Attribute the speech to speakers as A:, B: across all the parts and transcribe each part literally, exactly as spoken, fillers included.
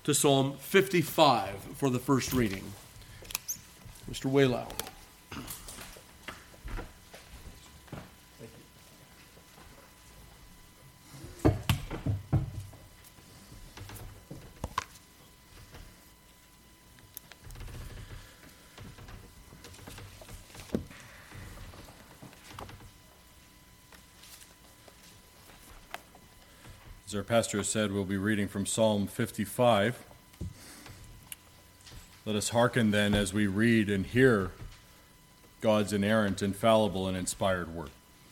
A: to Psalm fifty-five for the first reading. Mister Waylau.
B: As our pastor has said, we'll be reading from Psalm fifty-five. Let us hearken then as we read and hear God's inerrant, infallible, and inspired word.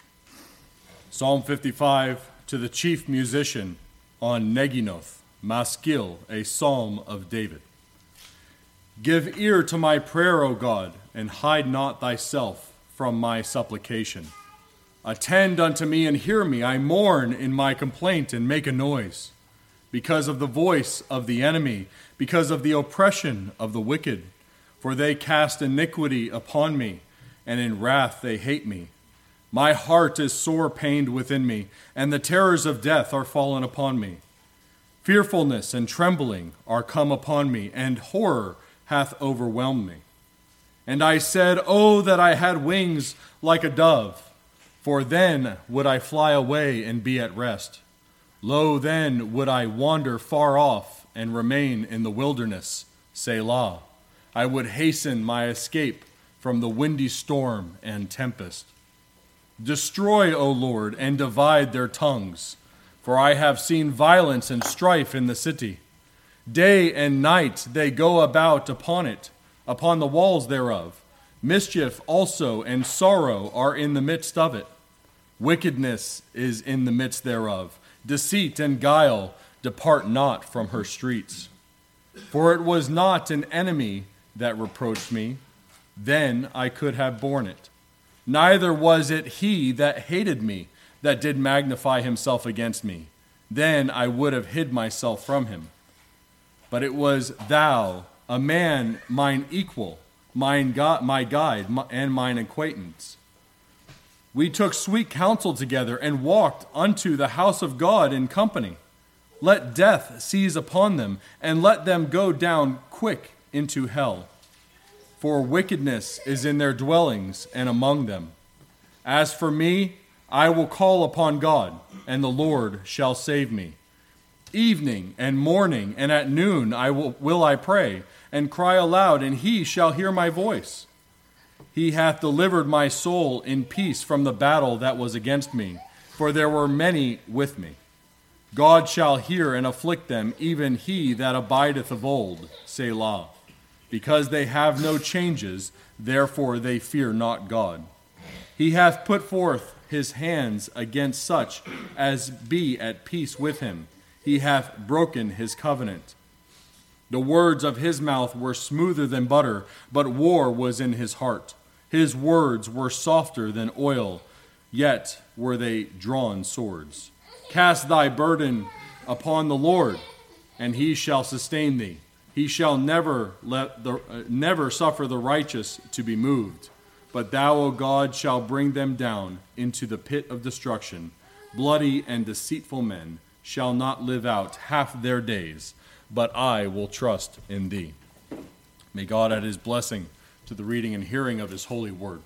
B: Psalm fifty-five, to the chief musician on Neginoth, Maskil, a psalm of David. Give ear to my prayer, O God, and hide not thyself from my supplication. Attend unto me and hear me. I mourn in my complaint and make a noise, because of the voice of the enemy, because of the oppression of the wicked. For they cast iniquity upon me, and in wrath they hate me. My heart is sore pained within me, and the terrors of death are fallen upon me. Fearfulness and trembling are come upon me, and horror hath overwhelmed me. And I said, Oh, that I had wings like a dove! For then would I fly away and be at rest. Lo, then would I wander far off and remain in the wilderness, Selah. I would hasten my escape from the windy storm and tempest. Destroy, O Lord, and divide their tongues, for I have seen violence and strife in the city. Day and night they go about upon it, upon the walls thereof. Mischief also and sorrow are in the midst of it. Wickedness is in the midst thereof. Deceit and guile depart not from her streets. For it was not an enemy that reproached me, then I could have borne it. Neither was it he that hated me that did magnify himself against me, then I would have hid myself from him. But it was thou, a man mine equal, mine go- my guide, and mine acquaintance. We took sweet counsel together and walked unto the house of God in company. Let death seize upon them, and let them go down quick into hell. For wickedness is in their dwellings and among them. As for me, I will call upon God, and the Lord shall save me. Evening and morning and at noon I will, will I pray, and cry aloud, and he shall hear my voice. He hath delivered my soul in peace from the battle that was against me, for there were many with me. God shall hear and afflict them, even he that abideth of old, Selah. Because they have no changes, therefore they fear not God. He hath put forth his hands against such as be at peace with him. He hath broken his covenant. The words of his mouth were smoother than butter, but war was in his heart. His words were softer than oil, yet were they drawn swords. Cast thy burden upon the Lord, and he shall sustain thee. He shall never let the uh, never suffer the righteous to be moved. But thou, O God, shall bring them down into the pit of destruction. Bloody and deceitful men shall not live out half their days, but I will trust in thee. May God add his blessing to the reading and hearing of his holy word.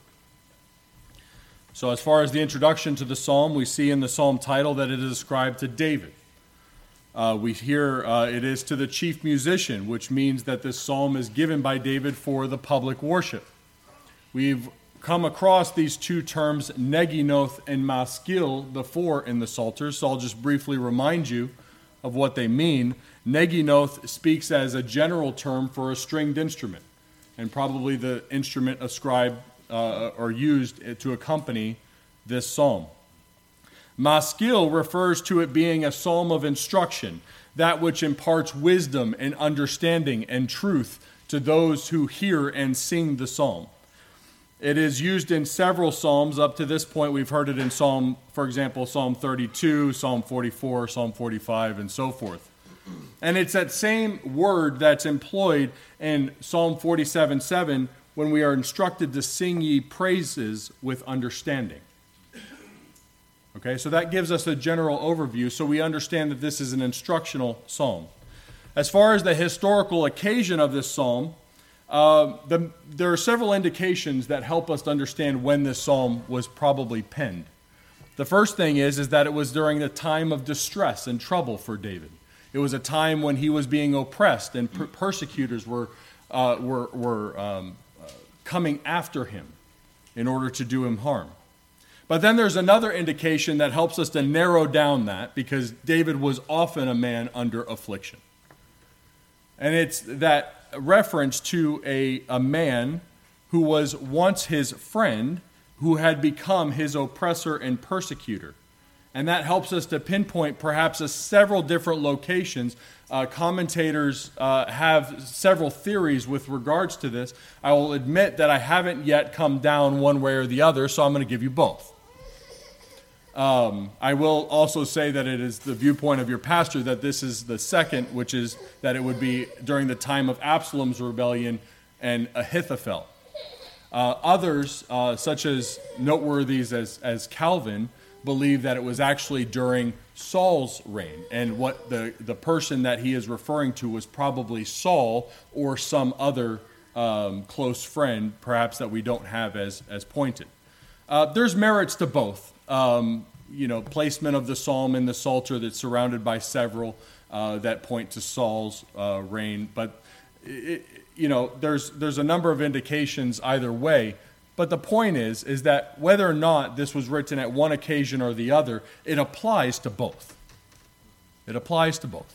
B: So as far as the introduction to the psalm, we see in the psalm title that it is ascribed to David. Uh, we hear uh, it is to the chief musician, which means that this psalm is given by David for the public worship. We've come across these two terms, Neginoth and Maskil, before in the Psalters, so I'll just briefly remind you of what they mean. Neginoth speaks as a general term for a stringed instrument, and probably the instrument ascribed uh, or used to accompany this psalm. Maskil refers to it being a psalm of instruction, that which imparts wisdom and understanding and truth to those who hear and sing the psalm. It is used in several psalms. Up to this point, we've heard it in Psalm, for example, Psalm thirty-two, Psalm forty-four, Psalm forty-five, and so forth. And it's that same word that's employed in Psalm forty-seven seven when we are instructed to sing ye praises with understanding. Okay, so that gives us a general overview, so we understand that this is an instructional psalm. As far as the historical occasion of this psalm, uh, the, there are several indications that help us to understand when this psalm was probably penned. The first thing is, is that it was during a time of distress and trouble for David. It was a time when he was being oppressed and per- persecutors were, uh, were, were um, uh, coming after him in order to do him harm. But then there's another indication that helps us to narrow down that, because David was often a man under affliction. And it's that reference to a, a man who was once his friend, who had become his oppressor and persecutor. And that helps us to pinpoint perhaps a several different locations. Uh, commentators uh, have several theories with regards to this. I will admit that I haven't yet come down one way or the other, so I'm going to give you both. Um, I will also say that it is the viewpoint of your pastor that this is the second, which is that it would be during the time of Absalom's rebellion and Ahithophel. Uh, others, uh, such as noteworthies as, as Calvin, believe that it was actually during Saul's reign, and what the, the person that he is referring to was probably Saul or some other um, close friend, perhaps that we don't have as, as pointed. Uh, there's merits to both. Um, you know, placement of the psalm in the Psalter that's surrounded by several uh, that point to Saul's uh, reign. But, it, you know, there's there's a number of indications either way. But the point is, is that whether or not this was written at one occasion or the other, it applies to both. It applies to both.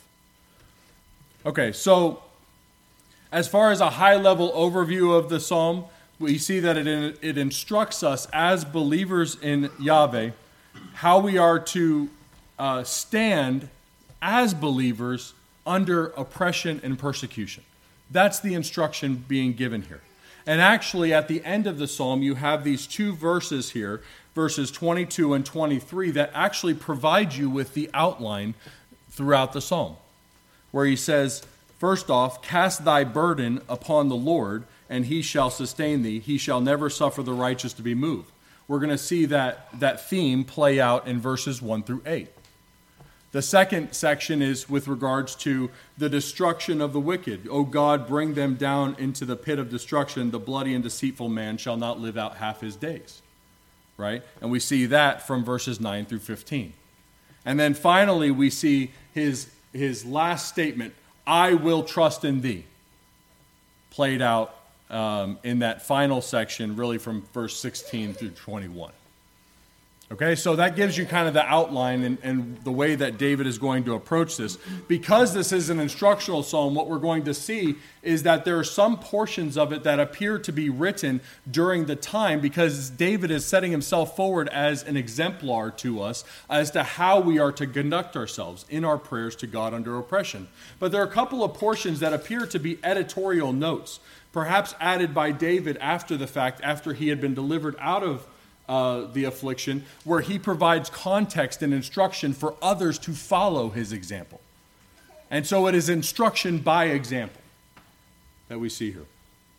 B: Okay, so as far as a high-level overview of the psalm, we see that it, it instructs us as believers in Yahweh how we are to uh, stand as believers under oppression and persecution. That's the instruction being given here. And actually, at the end of the psalm, you have these two verses here, verses twenty-two and twenty-three, that actually provide you with the outline throughout the psalm, where he says, first off, cast thy burden upon the Lord, and he shall sustain thee. He shall never suffer the righteous to be moved. We're going to see that, that theme play out in verses one through eight. The second section is with regards to the destruction of the wicked. O God, bring them down into the pit of destruction. The bloody and deceitful man shall not live out half his days. Right? And we see that from verses nine through fifteen. And then finally we see his, his last statement, I will trust in thee, played out um, in that final section, really from verse sixteen through twenty-one. Okay, so that gives you kind of the outline and, and the way that David is going to approach this. Because this is an instructional psalm, what we're going to see is that there are some portions of it that appear to be written during the time, because David is setting himself forward as an exemplar to us as to how we are to conduct ourselves in our prayers to God under oppression. But there are a couple of portions that appear to be editorial notes, perhaps added by David after the fact, after he had been delivered out of Uh, the affliction, where he provides context and instruction for others to follow his example. And so it is instruction by example that we see here.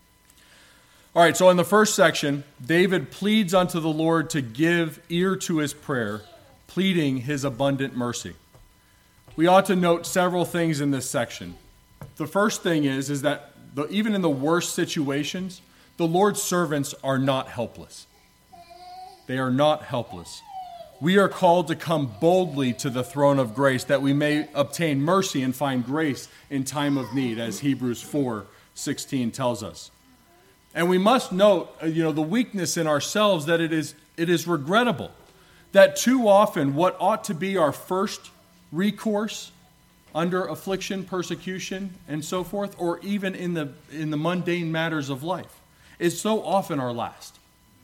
B: All right, so in the first section, David pleads unto the Lord to give ear to his prayer, pleading his abundant mercy. We ought to note several things in this section. The first thing is, is that the, even in the worst situations, the Lord's servants are not helpless. They are not helpless. We are called to come boldly to the throne of grace that we may obtain mercy and find grace in time of need, as Hebrews four sixteen tells us. And we must note, you know, the weakness in ourselves, that it is it is regrettable that too often what ought to be our first recourse under affliction, persecution, and so forth, or even in the in the mundane matters of life, is so often our last.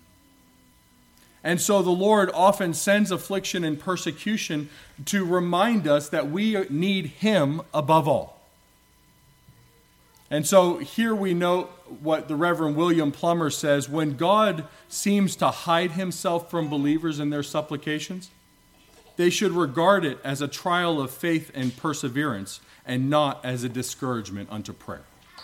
B: And so the Lord often sends affliction and persecution to remind us that we need him above all. And so here we note what the Reverend William Plummer says: when God seems to hide himself from believers in their supplications, they should regard it as a trial of faith and perseverance, and not as a discouragement unto prayer.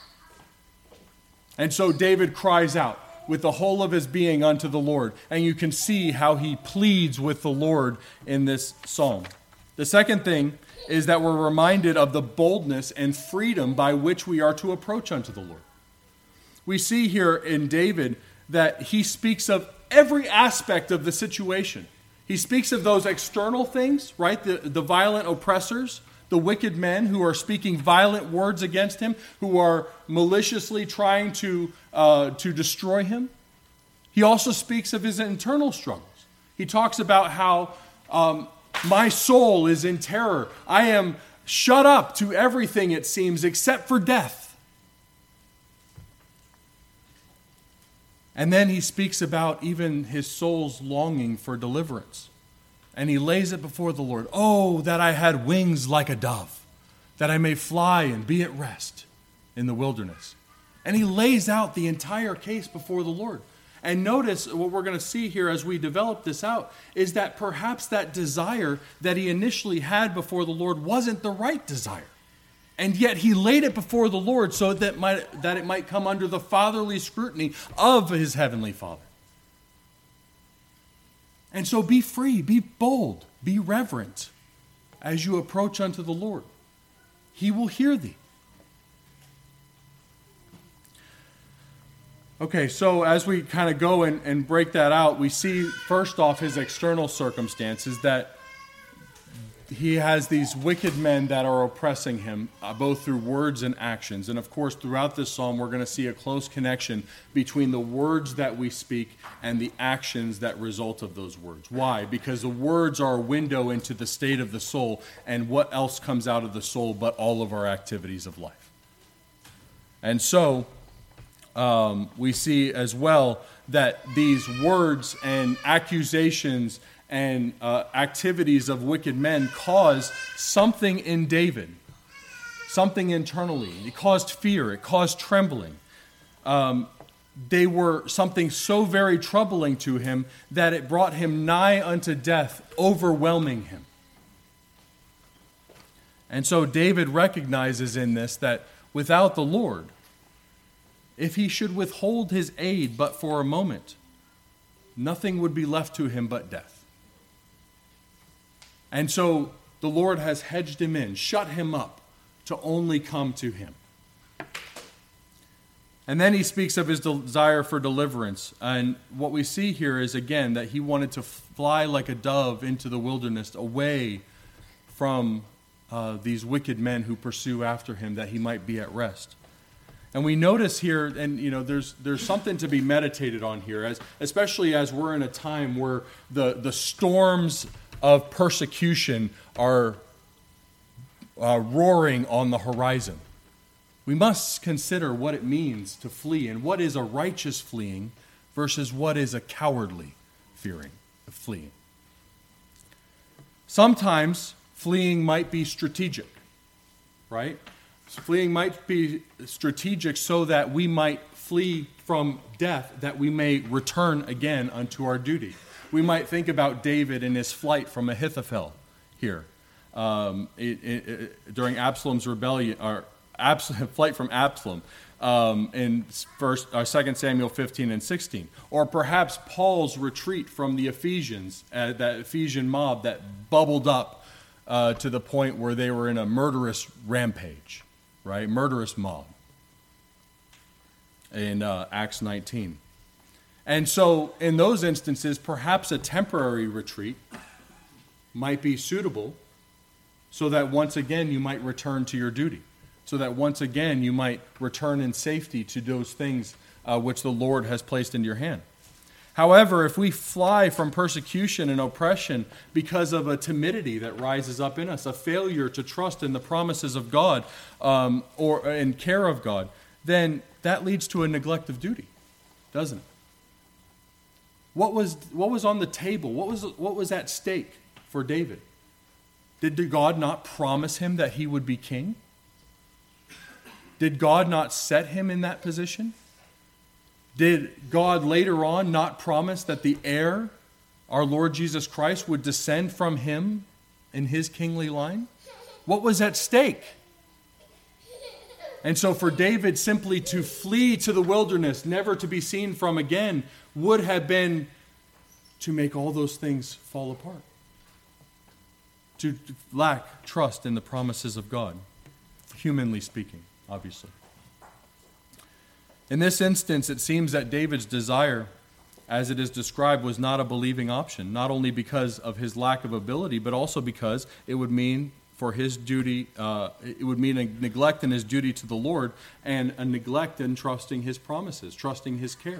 B: And so David cries out with the whole of his being unto the Lord. And you can see how he pleads with the Lord in this psalm. The second thing is that we're reminded of the boldness and freedom by which we are to approach unto the Lord. We see here in David that he speaks of every aspect of the situation. He speaks of those external things, right? The, the violent oppressors, the wicked men who are speaking violent words against him, who are maliciously trying to, uh, to destroy him. He also speaks of his internal struggles. He talks about how um, my soul is in terror. I am shut up to everything, it seems, except for death. And then he speaks about even his soul's longing for deliverance. And he lays it before the Lord. Oh, that I had wings like a dove, that I may fly and be at rest in the wilderness. And he lays out the entire case before the Lord. And notice what we're going to see here as we develop this out is that perhaps that desire that he initially had before the Lord wasn't the right desire. And yet he laid it before the Lord so that, might, that it might come under the fatherly scrutiny of his heavenly Father. And so be free, be bold, be reverent as you approach unto the Lord. He will hear thee. Okay, so as we kind of go and, and break that out, we see first off his external circumstances, that he has these wicked men that are oppressing him, uh, both through words and actions. And of course, throughout this psalm, we're going to see a close connection between the words that we speak and the actions that result of those words. Why? Because the words are a window into the state of the soul, and what else comes out of the soul but all of our activities of life. And so, um, we see as well that these words and accusations and uh, activities of wicked men caused something in David, something internally. It caused fear. It caused trembling. Um, they were something so very troubling to him that it brought him nigh unto death, overwhelming him. And so David recognizes in this that without the Lord, if he should withhold his aid but for a moment, nothing would be left to him but death. And so the Lord has hedged him in, shut him up to only come to him. And then he speaks of his desire for deliverance. And what we see here is, again, that he wanted to fly like a dove into the wilderness, away from uh, these wicked men who pursue after him, that he might be at rest. And we notice here, and you know, there's there's something to be meditated on here, as especially as we're in a time where the, the storms of persecution are uh, roaring on the horizon. We must consider what it means to flee, and what is a righteous fleeing versus what is a cowardly fearing, fleeing. Sometimes fleeing might be strategic, right? Fleeing might be strategic so that we might flee from death, that we may return again unto our duty. We might think about David in his flight from Ahithophel here um, it, it, it, during Absalom's rebellion, or Absalom, flight from Absalom um, in first, uh, Second Samuel fifteen and sixteen, or perhaps Paul's retreat from the Ephesians, uh, that Ephesian mob that bubbled up uh, to the point where they were in a murderous rampage, right? Murderous mob in uh, Acts nineteen. And so in those instances, perhaps a temporary retreat might be suitable so that once again you might return to your duty, so that once again you might return in safety to those things uh, which the Lord has placed in your hand. However, if we fly from persecution and oppression because of a timidity that rises up in us, a failure to trust in the promises of God um, or in care of God, then that leads to a neglect of duty, doesn't it? What was what was on the table? What was what was at stake for David? Did God not promise him that he would be king? Did God not set him in that position? Did God later on not promise that the heir, our Lord Jesus Christ, would descend from him in his kingly line? What was at stake? And so for David simply to flee to the wilderness, never to be seen from again, would have been to make all those things fall apart. to lack trust in the promises of God, humanly speaking, obviously. In this instance, it seems that David's desire, as it is described, was not a believing option, not only because of his lack of ability, but also because it would mean for his duty, uh, it would mean a neglect in his duty to the Lord and a neglect in trusting his promises, trusting his care.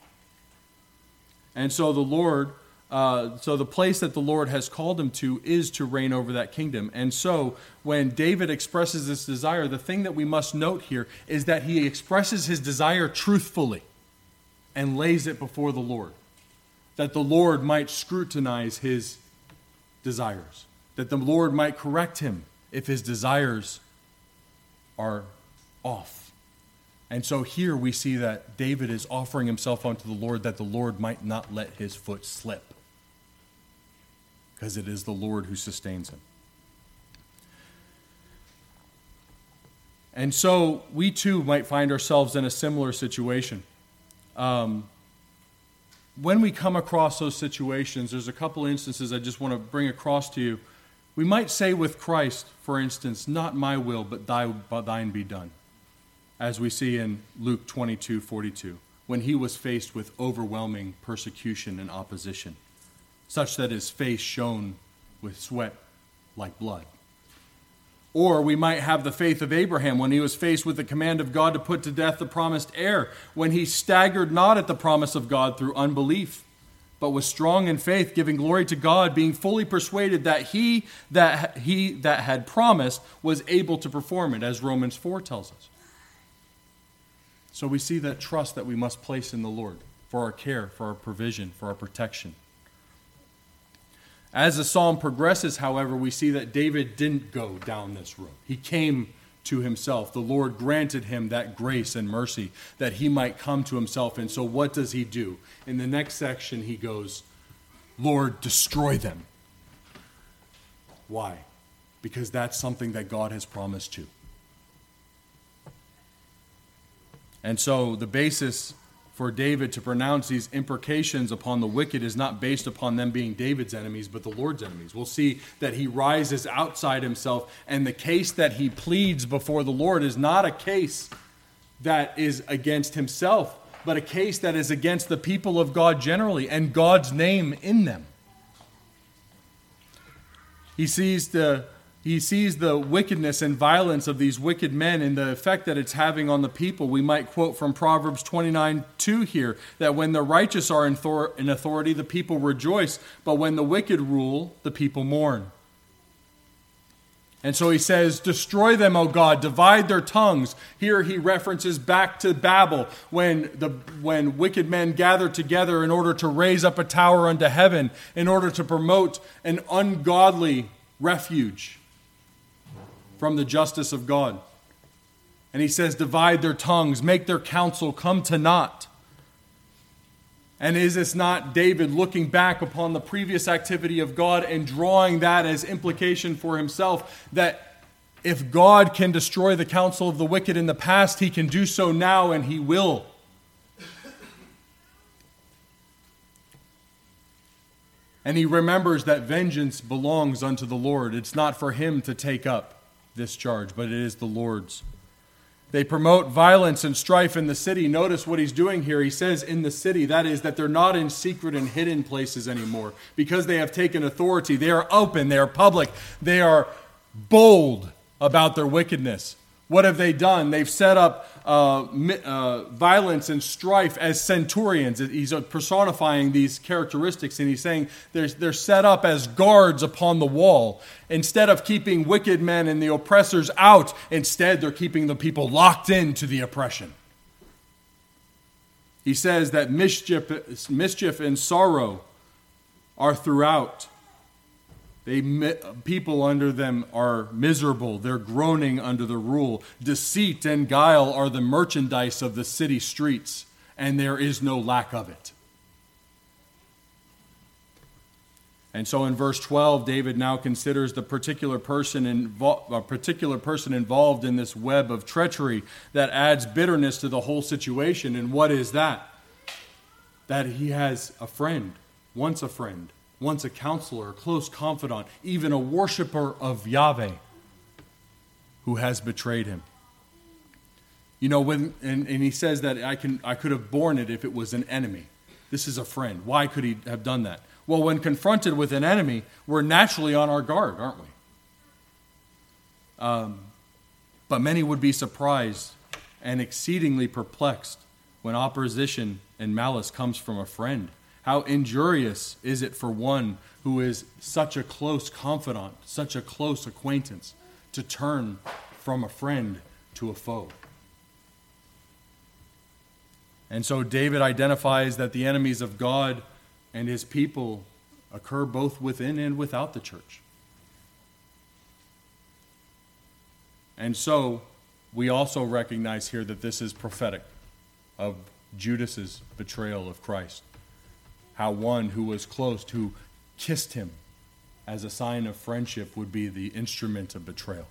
B: And so the Lord, uh, so the place that the Lord has called him to is to reign over that kingdom. And so when David expresses this desire, the thing that we must note here is that he expresses his desire truthfully and lays it before the Lord, that the Lord might scrutinize his desires, that the Lord might correct him if his desires are off. And so here we see that David is offering himself unto the Lord that the Lord might not let his foot slip, because it is the Lord who sustains him. And so we too might find ourselves in a similar situation. Um, when we come across those situations, there's a couple instances I just want to bring across to you. We might say with Christ, for instance, not my will, but thy, but thine be done, as we see in Luke twenty-two forty-two, when he was faced with overwhelming persecution and opposition, such that his face shone with sweat like blood. Or we might have the faith of Abraham when he was faced with the command of God to put to death the promised heir, when he staggered not at the promise of God through unbelief, but was strong in faith, giving glory to God, being fully persuaded that he that he that had promised was able to perform it, as Romans four tells us. So we see that trust that we must place in the Lord for our care, for our provision, for our protection. As the psalm progresses, however, we see that David didn't go down this road. He came to himself. The Lord granted him that grace and mercy that he might come to himself. And so what does he do? In the next section, he goes, Lord, destroy them. Why? Because that's something that God has promised to. And so the basis for David to pronounce these imprecations upon the wicked is not based upon them being David's enemies, but the Lord's enemies. We'll see that he rises outside himself, and the case that he pleads before the Lord is not a case that is against himself, but a case that is against the people of God generally and God's name in them. He sees the He sees the wickedness and violence of these wicked men and the effect that it's having on the people. We might quote from Proverbs twenty-nine two here, that when the righteous are in authority, the people rejoice, but when the wicked rule, the people mourn. And so he says, destroy them, O God, divide their tongues. Here he references back to Babel, when the when wicked men gathered together in order to raise up a tower unto heaven, in order to promote an ungodly refuge from the justice of God. And he says, divide their tongues, make their counsel come to naught. And is this not David looking back upon the previous activity of God and drawing that as implication for himself, that if God can destroy the counsel of the wicked in the past, he can do so now, and he will. And he remembers that vengeance belongs unto the Lord. It's not for him to take up this charge, but it is the Lord's. They promote violence and strife in the city. Notice what he's doing here. He says in the city, that is, that they're not in secret and hidden places anymore, because they have taken authority. They are open, they are public, they are bold about their wickedness. What have they done? They've set up uh, uh, violence and strife as centurions. He's personifying these characteristics, and he's saying they're, they're set up as guards upon the wall. Instead of keeping wicked men and the oppressors out, instead they're keeping the people locked into the oppression. He says that mischief, mischief and sorrow are throughout. They, people under them are miserable. They're groaning under the rule. Deceit and guile are the merchandise of the city streets, and there is no lack of it. And so in verse twelve, David now considers the particular person invo- a particular person involved in this web of treachery that adds bitterness to the whole situation. And what is that? That he has a friend, once a friend, once a counselor, a close confidant, even a worshiper of Yahweh, who has betrayed him. You know, when and, and he says that I can I could have borne it if it was an enemy. This is a friend. Why could he have done that? Well, when confronted with an enemy, we're naturally on our guard, aren't we? Um, but many would be surprised and exceedingly perplexed when opposition and malice comes from a friend. How injurious is it for one who is such a close confidant, such a close acquaintance, to turn from a friend to a foe. And so David identifies that the enemies of God and his people occur both within and without the church. And so we also recognize here that this is prophetic of Judas's betrayal of Christ. How one who was close, who kissed him as a sign of friendship, would be the instrument of betrayal.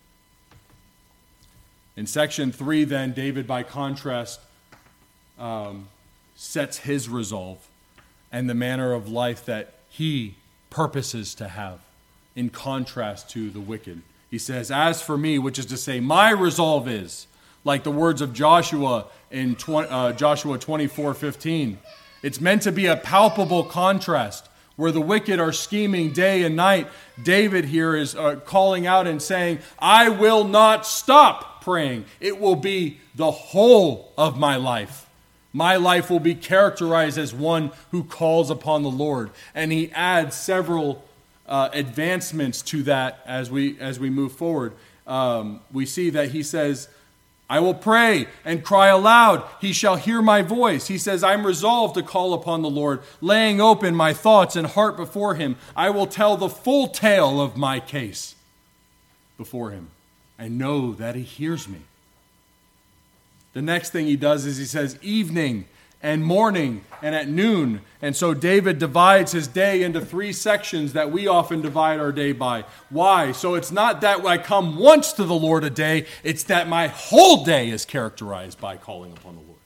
B: In section three, then, David, by contrast, um, sets his resolve and the manner of life that he purposes to have in contrast to the wicked. He says, as for me, which is to say, my resolve is, like the words of Joshua in twenty, uh, Joshua twenty-four fifteen, it's meant to be a palpable contrast. Where the wicked are scheming day and night, David here is uh, calling out and saying, I will not stop praying. It will be the whole of my life. My life will be characterized as one who calls upon the Lord. And he adds several uh, advancements to that as we as we move forward. Um, we see that he says, I will pray and cry aloud. He shall hear my voice. He says, I'm resolved to call upon the Lord, laying open my thoughts and heart before him. I will tell the full tale of my case before him and know that he hears me. The next thing he does is he says, evening and morning and at noon. And so David divides his day into three sections that we often divide our day by. Why? So it's not that I come once to the Lord a day, it's that my whole day is characterized by calling upon the Lord.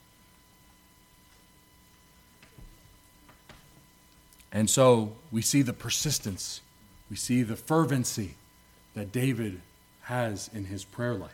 B: And so we see the persistence, we see the fervency that David has in his prayer life.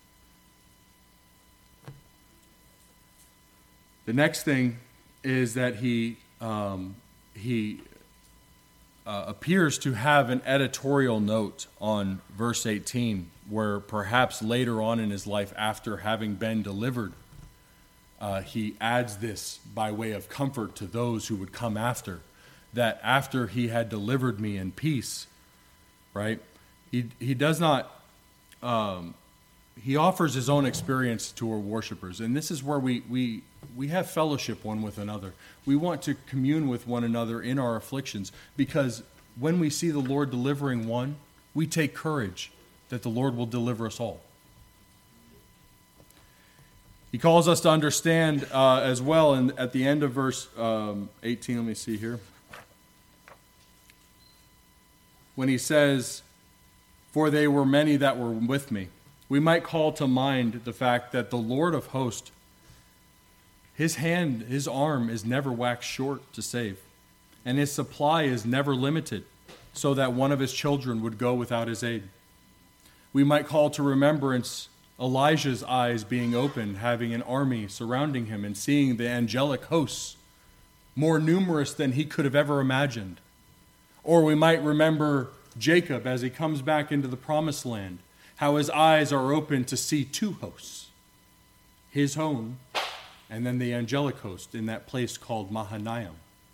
B: The next thing is that he um, he uh, appears to have an editorial note on verse eighteen, where perhaps later on in his life, after having been delivered, uh, he adds this by way of comfort to those who would come after, that after he had delivered me in peace, right? He he does not. Um, he offers his own experience to our worshipers, and this is where we we. We have fellowship one with another. We want to commune with one another in our afflictions, because when we see the Lord delivering one, we take courage that the Lord will deliver us all. He calls us to understand uh, as well, and at the end of verse um, eighteen, let me see here, when he says, for they were many that were with me, we might call to mind the fact that the Lord of hosts, his hand, his arm is never waxed short to save, and his supply is never limited, so that one of his children would go without his aid. We might call to remembrance Elijah's eyes being opened, having an army surrounding him, and seeing the angelic hosts, more numerous than he could have ever imagined. Or we might remember Jacob as he comes back into the promised land, how his eyes are open to see two hosts, his own, and then the angelic host in that place called Mahanaim.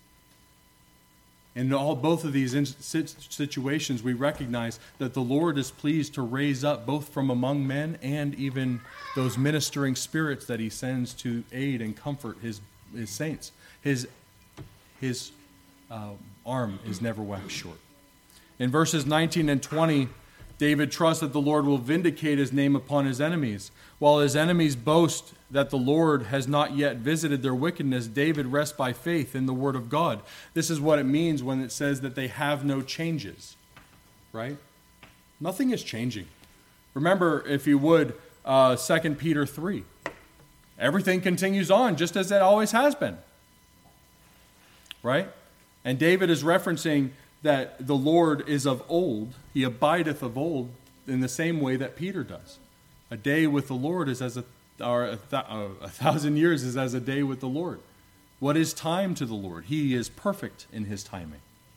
B: In all both of these situations, we recognize that the Lord is pleased to raise up both from among men and even those ministering spirits that he sends to aid and comfort his, his saints. His, his uh, arm is never waxed short. In verses nineteen and twenty, David trusts that the Lord will vindicate his name upon his enemies. While his enemies boast that the Lord has not yet visited their wickedness, David rests by faith in the word of God. This is what it means when it says that they have no changes, right? Nothing is changing. Remember, if you would, uh, Second Peter three. Everything continues on just as it always has been, right? And David is referencing that the Lord is of old. He abideth of old in the same way that Peter does. A day with the Lord is as a, or a, th- a thousand years is as a day with the Lord. What is time to the Lord? He is perfect in his timing.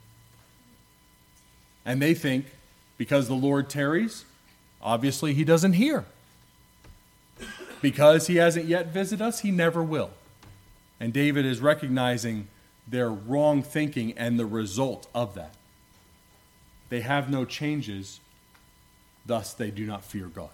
B: And they think because the Lord tarries, obviously he doesn't hear. Because he hasn't yet visited us, he never will. And David is recognizing their wrong thinking and the result of that. They have no changes, thus they do not fear God.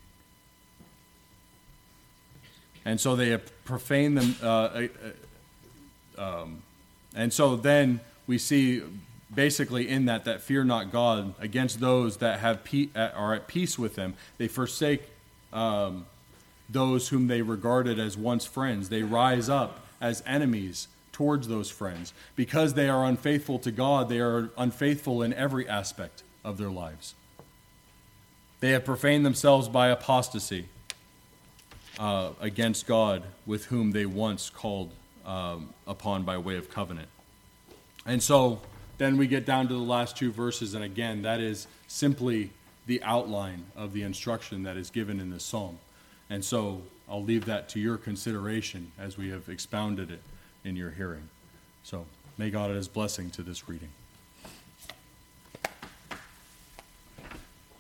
B: And so they profane them. Uh, uh, um, and so then we see basically in that, that fear not God against those that have pe- are at peace with them. They forsake um, those whom they regarded as once friends. They rise up as enemies towards those friends. Because they are unfaithful to God, they are unfaithful in every aspect of their lives. They have profaned themselves by apostasy uh, against God, with whom they once called um, upon by way of covenant. And so then we get down to the last two verses, and again, that is simply the outline of the instruction that is given in this psalm. And so I'll leave that to your consideration as we have expounded it in your hearing. So may God add his blessing to this reading.